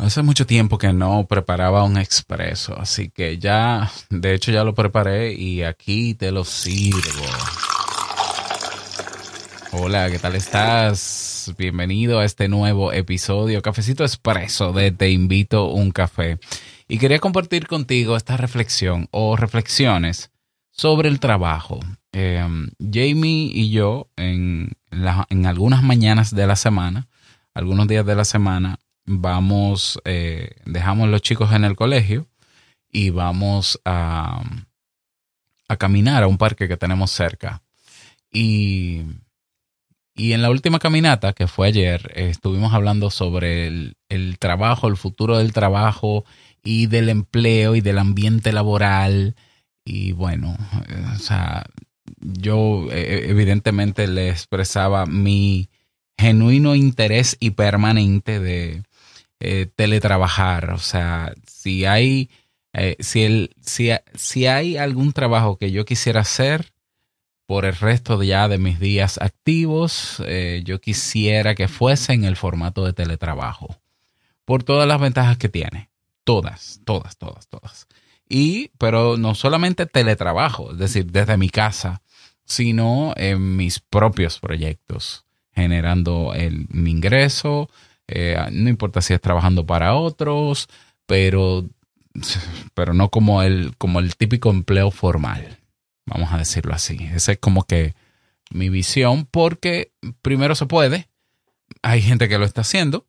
Hace mucho tiempo que no preparaba un expreso, así que ya, de hecho ya lo preparé y aquí te lo sirvo. Hola, ¿qué tal estás? Bienvenido a este nuevo episodio, Cafecito Expreso de Te Invito un Café. Y quería compartir contigo esta reflexión o reflexiones sobre el trabajo. Jamie y yo en algunas mañanas de la semana, algunos días de la semana, dejamos los chicos en el colegio y vamos a caminar a un parque que tenemos cerca. Y en la última caminata, que fue ayer, estuvimos hablando sobre el trabajo, el futuro del trabajo y del empleo y del ambiente laboral. Y bueno, o sea, yo evidentemente le expresaba mi genuino interés y permanente de teletrabajar. O sea, si hay algún trabajo que yo quisiera hacer por el resto de mis días activos, yo quisiera que fuese en el formato de teletrabajo, por todas las ventajas que tiene. Todas, todas, todas, todas. Pero no solamente teletrabajo, es decir, desde mi casa, sino en mis propios proyectos, generando mi ingreso. No importa si es trabajando para otros, pero, pero no como el típico empleo formal. Vamos a decirlo así. Esa es como que mi visión, porque primero se puede, hay gente que lo está haciendo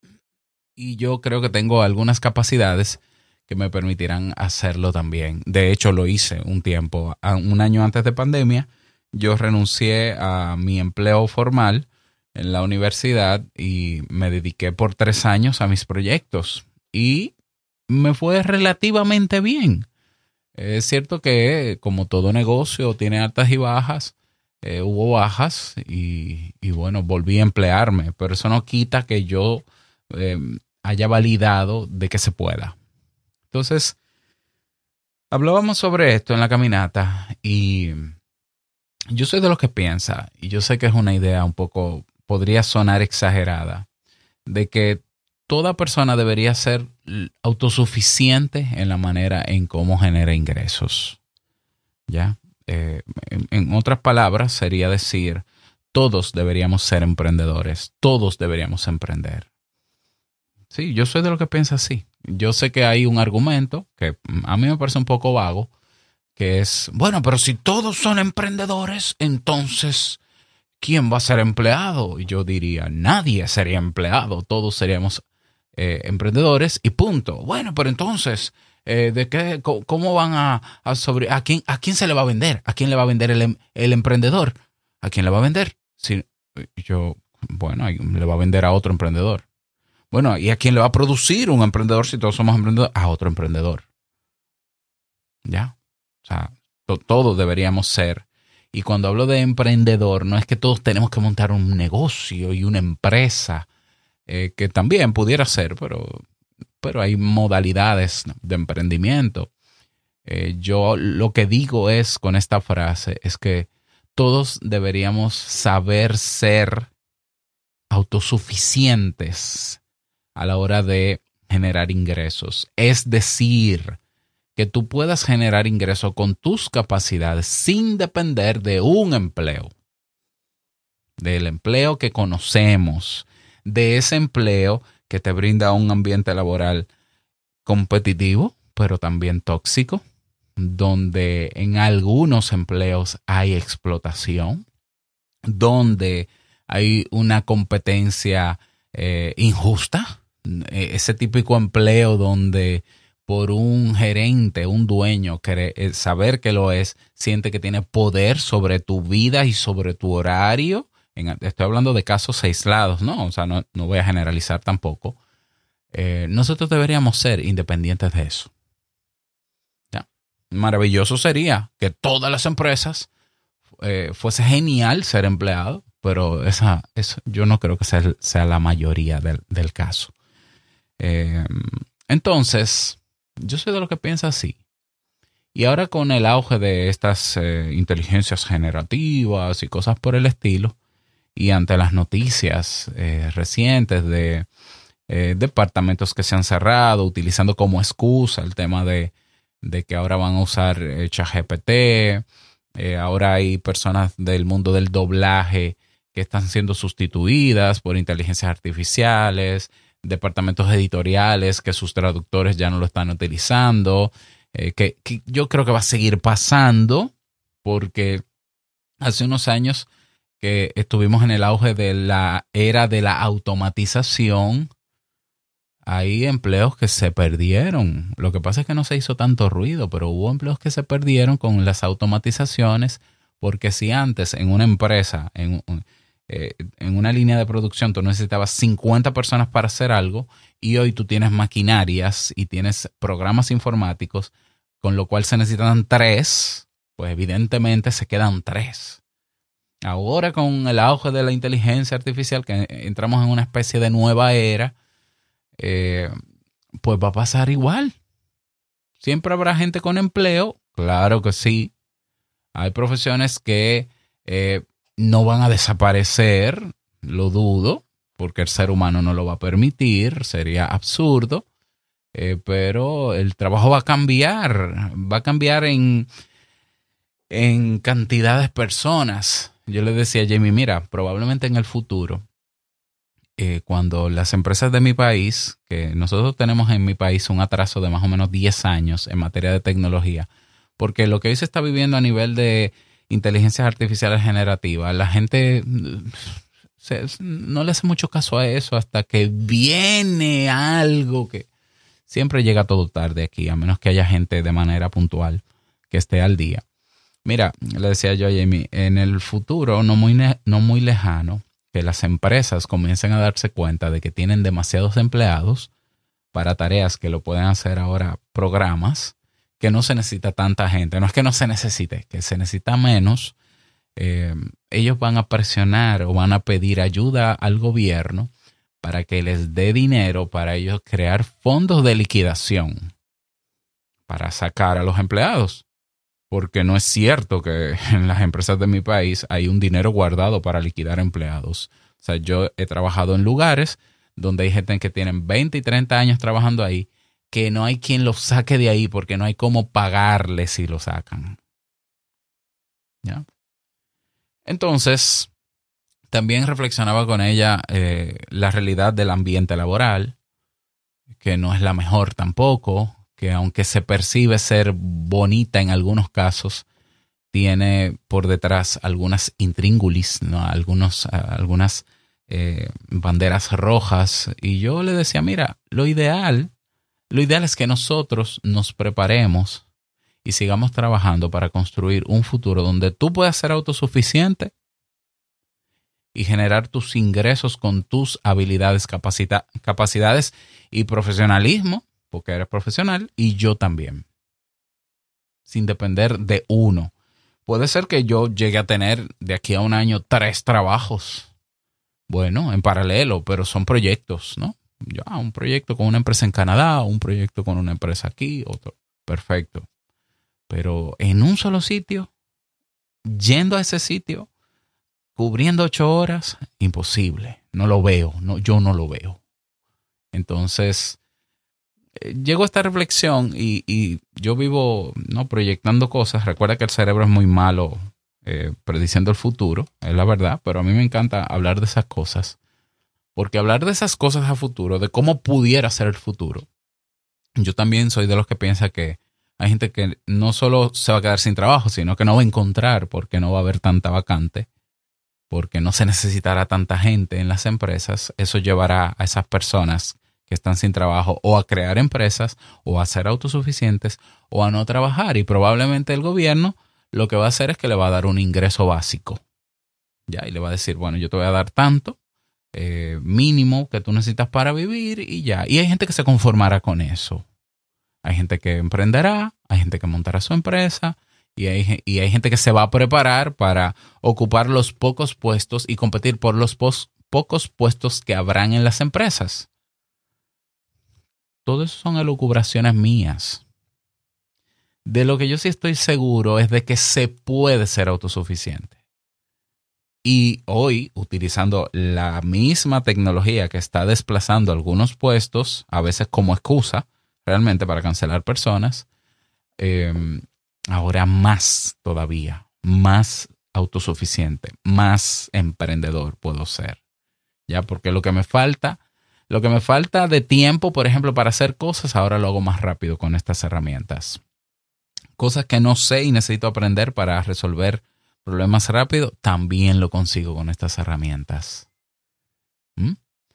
y yo creo que tengo algunas capacidades que me permitirán hacerlo también. De hecho, lo hice un tiempo, un año antes de pandemia. Yo renuncié a mi empleo formal en la universidad y me dediqué por 3 años a mis proyectos y me fue relativamente bien. Es cierto que como todo negocio tiene altas y bajas, hubo bajas y bueno, volví a emplearme, pero eso no quita que yo eh, haya validado de que se pueda. Entonces, hablábamos sobre esto en la caminata y yo soy de los que piensa, y yo sé que es una idea un poco, podría sonar exagerada, de que toda persona debería ser autosuficiente en la manera en cómo genera ingresos. ¿Ya? En otras palabras, sería decir, todos deberíamos ser emprendedores, todos deberíamos emprender. Sí, yo soy de lo que piensa así. Yo sé que hay un argumento que a mí me parece un poco vago, que es, bueno, pero si todos son emprendedores, entonces, ¿quién va a ser empleado? Y yo diría, nadie sería empleado, todos seríamos emprendedores y punto. Bueno, pero entonces, ¿de qué, cómo van a quién se le va a vender? ¿A quién le va a vender el emprendedor? ¿A quién le va a vender? Si, bueno, le va a vender a otro emprendedor. Bueno, ¿y a quién le va a producir un emprendedor si todos somos emprendedores? A otro emprendedor. ¿Ya? O sea, todos deberíamos ser. Y cuando hablo de emprendedor, no es que todos tenemos que montar un negocio y una empresa, que también pudiera ser, pero hay modalidades de emprendimiento. Yo lo que digo es, con esta frase, es que todos deberíamos saber ser autosuficientes a la hora de generar ingresos. Es decir, que tú puedas generar ingresos con tus capacidades sin depender de un empleo, del empleo que conocemos, de ese empleo que te brinda un ambiente laboral competitivo, pero también tóxico, donde en algunos empleos hay explotación, donde hay una competencia injusta, ese típico empleo donde por un gerente, un dueño, saber que lo es, siente que tiene poder sobre tu vida y sobre tu horario. Estoy hablando de casos aislados, ¿no? O sea, no voy a generalizar tampoco. Nosotros deberíamos ser independientes de eso. ¿Ya? Maravilloso sería que todas las empresas fuese genial ser empleado, pero eso yo no creo que sea la mayoría del caso. Entonces, yo soy de lo que piensa así. Y ahora con el auge de estas inteligencias generativas y cosas por el estilo, y ante las noticias recientes de departamentos que se han cerrado, utilizando como excusa el tema de que ahora van a usar ChatGPT. Ahora hay personas del mundo del doblaje que están siendo sustituidas por inteligencias artificiales, departamentos editoriales que sus traductores ya no lo están utilizando, que yo creo que va a seguir pasando porque hace unos años que estuvimos en el auge de la era de la automatización, hay empleos que se perdieron. Lo que pasa es que no se hizo tanto ruido, pero hubo empleos que se perdieron con las automatizaciones, porque si antes en una empresa, en una línea de producción, tú necesitabas 50 personas para hacer algo, y hoy tú tienes maquinarias y tienes programas informáticos, con lo cual se necesitan 3, pues evidentemente se quedan 3. Ahora con el auge de la inteligencia artificial, que entramos en una especie de nueva era, pues va a pasar igual. Siempre habrá gente con empleo, claro que sí. Hay profesiones que no van a desaparecer, lo dudo, porque el ser humano no lo va a permitir, sería absurdo, pero el trabajo va a cambiar en cantidad de personas. Yo le decía a Jamie, mira, probablemente en el futuro, cuando las empresas de mi país, que nosotros tenemos en mi país un atraso de más o menos 10 años en materia de tecnología, porque lo que hoy se está viviendo a nivel de inteligencias artificiales generativas, la gente no le hace mucho caso a eso hasta que viene algo que siempre llega todo tarde aquí, a menos que haya gente de manera puntual que esté al día. Mira, le decía yo a Jamie, en el futuro no muy lejano, que las empresas comiencen a darse cuenta de que tienen demasiados empleados para tareas que lo pueden hacer ahora programas, que no se necesita tanta gente. No es que no se necesite, que se necesita menos. Ellos van a presionar o van a pedir ayuda al gobierno para que les dé dinero para ellos crear fondos de liquidación para sacar a los empleados. Porque no es cierto que en las empresas de mi país hay un dinero guardado para liquidar empleados. O sea, yo he trabajado en lugares donde hay gente que tienen 20 y 30 años trabajando ahí, que no hay quien los saque de ahí porque no hay cómo pagarles si lo sacan. ¿Ya? Entonces, también reflexionaba con ella la realidad del ambiente laboral, que no es la mejor tampoco, que aunque se percibe ser bonita en algunos casos, tiene por detrás algunas intríngulis, ¿no? Algunas banderas rojas. Y yo le decía, mira, lo ideal es que nosotros nos preparemos y sigamos trabajando para construir un futuro donde tú puedas ser autosuficiente y generar tus ingresos con tus habilidades, capacidades y profesionalismo, porque eres profesional y yo también, sin depender de uno. Puede ser que yo llegue a tener de aquí a un año 3 trabajos, bueno, en paralelo, pero son proyectos, ¿no? Un proyecto con una empresa en Canadá, un proyecto con una empresa aquí, otro, perfecto. Pero en un solo sitio, yendo a ese sitio, cubriendo 8 horas, imposible. No lo veo, yo no lo veo. Entonces, llegó a esta reflexión y yo vivo, ¿no?, proyectando cosas. Recuerda que el cerebro es muy malo prediciendo el futuro, es la verdad, pero a mí me encanta hablar de esas cosas, porque hablar de esas cosas a futuro, de cómo pudiera ser el futuro, yo también soy de los que piensa que hay gente que no solo se va a quedar sin trabajo, sino que no va a encontrar porque no va a haber tanta vacante, porque no se necesitará tanta gente en las empresas. Eso llevará a esas personas que están sin trabajo o a crear empresas o a ser autosuficientes o a no trabajar, y probablemente el gobierno lo que va a hacer es que le va a dar un ingreso básico, ya, y le va a decir, bueno, yo te voy a dar tanto mínimo que tú necesitas para vivir y ya. Y hay gente que se conformará con eso. Hay gente que emprenderá, hay gente que montará su empresa y hay gente que se va a preparar para ocupar los pocos puestos y competir por los pocos puestos que habrán en las empresas. Todo eso son elucubraciones mías. De lo que yo sí estoy seguro es de que se puede ser autosuficiente. Y hoy, utilizando la misma tecnología que está desplazando algunos puestos, a veces como excusa, realmente para cancelar personas, eh, ahora más todavía, más autosuficiente, más emprendedor puedo ser. Ya, porque lo que me falta de tiempo, por ejemplo, para hacer cosas, ahora lo hago más rápido con estas herramientas. Cosas que no sé y necesito aprender para resolver problemas rápido, también lo consigo con estas herramientas. ¿Mm?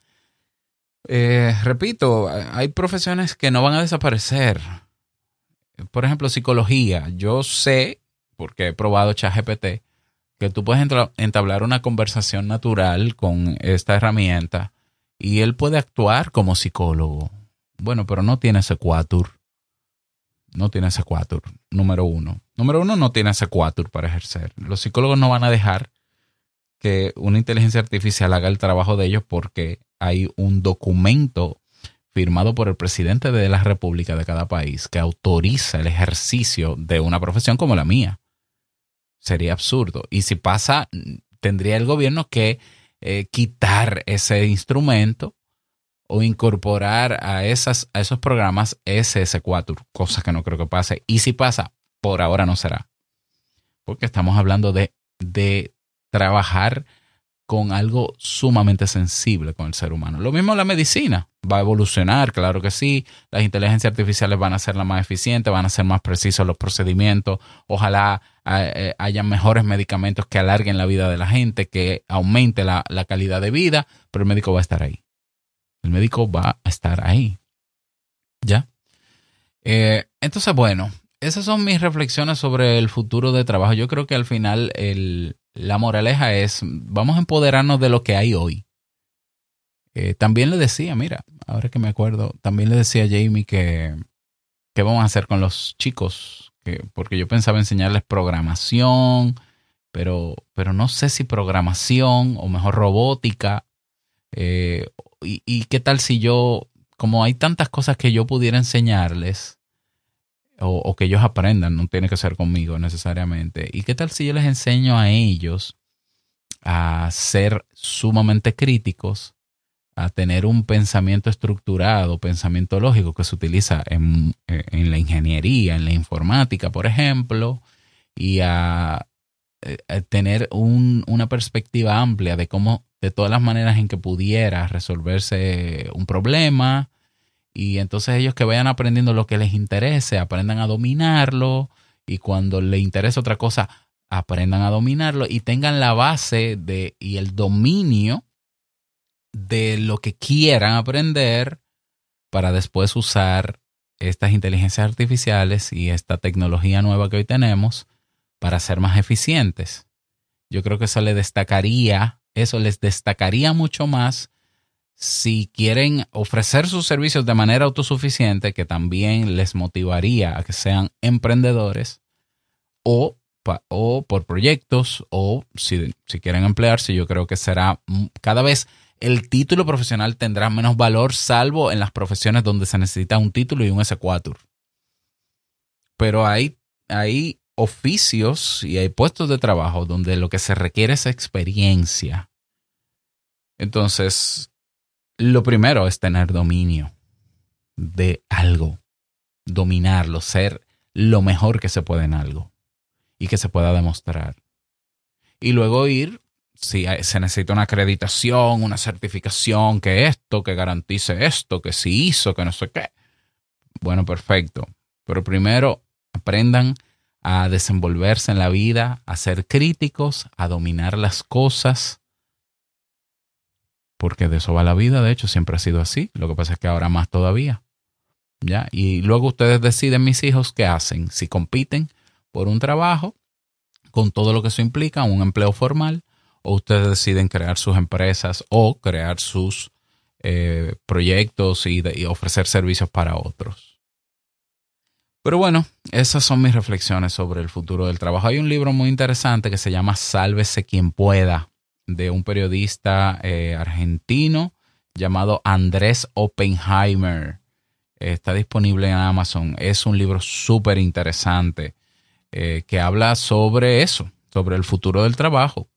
Repito, hay profesiones que no van a desaparecer. Por ejemplo, psicología. Yo sé, porque he probado ChatGPT, que tú puedes entablar una conversación natural con esta herramienta y él puede actuar como psicólogo. Bueno, pero no tiene ese quatur. No tiene ese quatur, número uno. Número uno, no tiene ese quatur para ejercer. Los psicólogos no van a dejar que una inteligencia artificial haga el trabajo de ellos porque hay un documento firmado por el presidente de la República de cada país que autoriza el ejercicio de una profesión como la mía. Sería absurdo. Y si pasa, tendría el gobierno que quitar ese instrumento o incorporar a esos programas SS4, cosa que no creo que pase. Y si pasa, por ahora no será. Porque estamos hablando de trabajar con algo sumamente sensible con el ser humano. Lo mismo la medicina. Va a evolucionar, claro que sí. Las inteligencias artificiales van a ser las más eficientes, van a ser más precisos los procedimientos. Ojalá haya mejores medicamentos que alarguen la vida de la gente, que aumente la calidad de vida, pero el médico va a estar ahí. El médico va a estar ahí. ¿Ya? Entonces, bueno, esas son mis reflexiones sobre el futuro de trabajo. Yo creo que al final la moraleja es, vamos a empoderarnos de lo que hay hoy. También le decía, mira, ahora que me acuerdo, también le decía a Jamie que qué vamos a hacer con los chicos, porque yo pensaba enseñarles programación, pero no sé si programación o mejor robótica. Y qué tal si yo, como hay tantas cosas que yo pudiera enseñarles o que ellos aprendan, no tiene que ser conmigo necesariamente. ¿Y qué tal si yo les enseño a ellos a ser sumamente críticos, a tener un pensamiento estructurado, pensamiento lógico que se utiliza en la ingeniería, en la informática, por ejemplo, y a tener una perspectiva amplia de cómo, de todas las maneras en que pudiera resolverse un problema, y entonces ellos que vayan aprendiendo lo que les interese, aprendan a dominarlo, y cuando les interese otra cosa, aprendan a dominarlo y tengan la base y el dominio de lo que quieran aprender para después usar estas inteligencias artificiales y esta tecnología nueva que hoy tenemos para ser más eficientes. Yo creo que eso les destacaría mucho más si quieren ofrecer sus servicios de manera autosuficiente, que también les motivaría a que sean emprendedores o por proyectos, o si quieren emplearse. Yo creo que será cada vez el título profesional tendrá menos valor, salvo en las profesiones donde se necesita un título y un S4. Pero hay oficios y hay puestos de trabajo donde lo que se requiere es experiencia. Entonces, lo primero es tener dominio de algo, dominarlo, ser lo mejor que se puede en algo y que se pueda demostrar. Y luego ir, si se necesita una acreditación, una certificación, que garantice esto, que sí hizo, que no sé qué. Bueno, perfecto. Pero primero aprendan a desenvolverse en la vida, a ser críticos, a dominar las cosas, porque de eso va la vida. De hecho, siempre ha sido así. Lo que pasa es que ahora más todavía. ¿Ya? Y luego ustedes deciden, mis hijos, qué hacen. Si compiten por un trabajo, con todo lo que eso implica, un empleo formal, o ustedes deciden crear sus empresas o crear sus proyectos y ofrecer servicios para otros. Pero bueno, esas son mis reflexiones sobre el futuro del trabajo. Hay un libro muy interesante que se llama Sálvese quien pueda, de un periodista argentino llamado Andrés Oppenheimer. Está disponible en Amazon. Es un libro súper interesante que habla sobre eso, sobre el futuro del trabajo.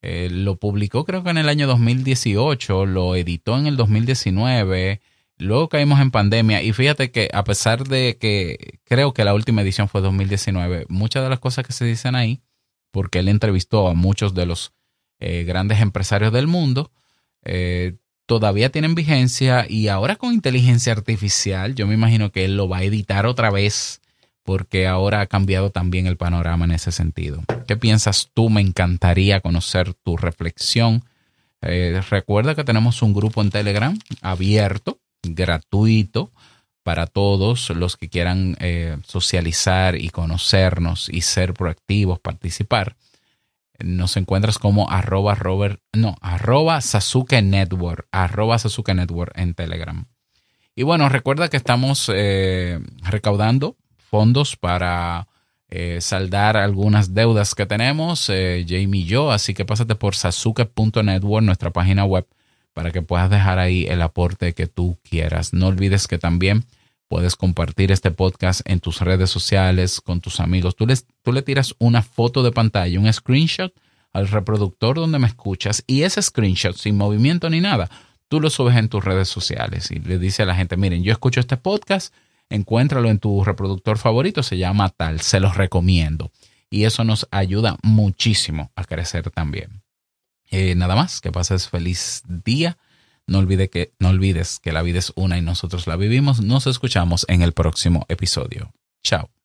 Lo publicó creo que en el año 2018, lo editó en el 2019, luego caímos en pandemia y fíjate que a pesar de que creo que la última edición fue 2019, muchas de las cosas que se dicen ahí, porque él entrevistó a muchos de los grandes empresarios del mundo, todavía tienen vigencia y ahora con inteligencia artificial yo me imagino que él lo va a editar otra vez porque ahora ha cambiado también el panorama en ese sentido. ¿Qué piensas tú? Me encantaría conocer tu reflexión. Recuerda que tenemos un grupo en Telegram abierto, gratuito, para todos los que quieran socializar y conocernos y ser proactivos, participar. Nos encuentras como arroba Sasuke Network en Telegram. Y bueno, recuerda que estamos recaudando fondos para saldar algunas deudas que tenemos, Jamie y yo, así que pásate por sasuke.network, nuestra página web, para que puedas dejar ahí el aporte que tú quieras. No olvides que también puedes compartir este podcast en tus redes sociales con tus amigos. Tú le tiras una foto de pantalla, un screenshot al reproductor donde me escuchas y ese screenshot sin movimiento ni nada, tú lo subes en tus redes sociales y le dices a la gente, miren, yo escucho este podcast, encuéntralo en tu reproductor favorito, se llama tal, se los recomiendo. Y eso nos ayuda muchísimo a crecer también. Nada más, que pases feliz día. No olvides que la vida es una y nosotros la vivimos. Nos escuchamos en el próximo episodio. Chao.